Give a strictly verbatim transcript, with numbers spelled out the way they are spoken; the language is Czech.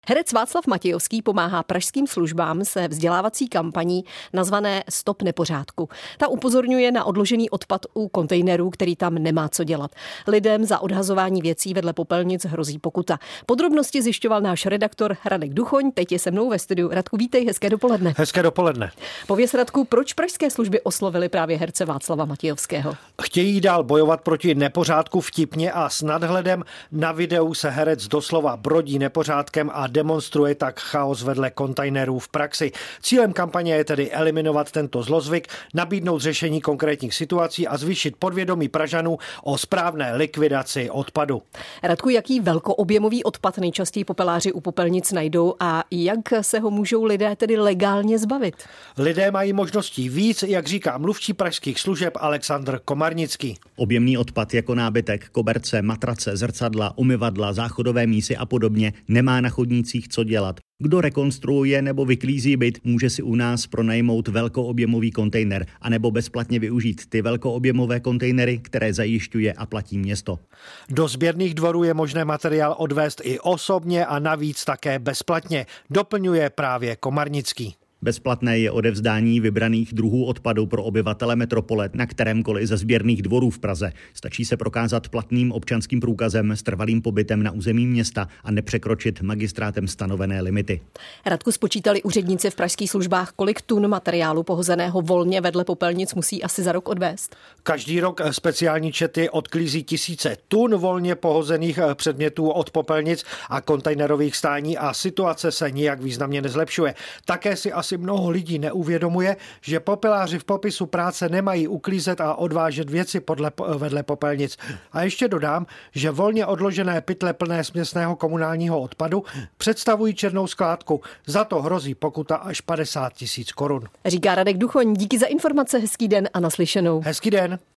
Herec Václav Matějovský pomáhá pražským službám se vzdělávací kampaní nazvané Stop nepořádku. Ta upozorňuje na odložený odpad u kontejnerů, který tam nemá co dělat. Lidem za odhazování věcí vedle popelnic hrozí pokuta. Podrobnosti zjišťoval náš redaktor Radek Duchoň, teď je se mnou ve studiu. Radku, vítej, hezké dopoledne. Hezké dopoledne. Pověz, Radku, proč pražské služby oslovily právě herce Václava Matějovského? Chtějí dál bojovat proti nepořádku vtipně a s nadhledem. Na videu se herec doslova brodí nepořádkem a demonstruje tak chaos vedle kontejnerů v praxi. Cílem kampaně je tedy eliminovat tento zlozvyk, nabídnout řešení konkrétních situací a zvýšit podvědomí Pražanů o správné likvidaci odpadu. Radku, jaký velkoobjemový odpad nejčastěji popeláři u popelnic najdou a jak se ho můžou lidé tedy legálně zbavit? Lidé mají možností víc, jak říká mluvčí pražských služeb Alexandr Komarnický. Objemný odpad jako nábytek, koberce, matrace, zrcadla, umyvadla, záchodové mísy a podobně nemá na chodnících co dělat. Kdo rekonstruuje nebo vyklízí byt, může si u nás pronajmout velkoobjemový kontejner anebo bezplatně využít ty velkoobjemové kontejnery, které zajišťuje a platí město. Do sběrných dvorů je možné materiál odvést i osobně a navíc také bezplatně, doplňuje právě Komarnický. Bezplatné je odevzdání vybraných druhů odpadu pro obyvatele metropole na kterémkoliv ze sběrných dvorů v Praze. Stačí se prokázat platným občanským průkazem s trvalým pobytem na území města a nepřekročit magistrátem stanovené limity. Radku, spočítali úředníci v pražských službách, kolik tun materiálu pohozeného volně vedle popelnic musí asi za rok odvést? Každý rok speciální čety odklízí tisíce tun volně pohozených předmětů od popelnic a kontejnerových stání a situace se nijak významně nezlepšuje. Také si asi mnoho lidí neuvědomuje, že popeláři v popisu práce nemají uklízet a odvážet věci podle, vedle popelnic. A ještě dodám, že volně odložené pytle plné směsného komunálního odpadu představují černou skládku. Za to hrozí pokuta až padesát tisíc korun. Říká Radek Duchoň, díky za informace, hezký den a naslyšenou. Hezký den.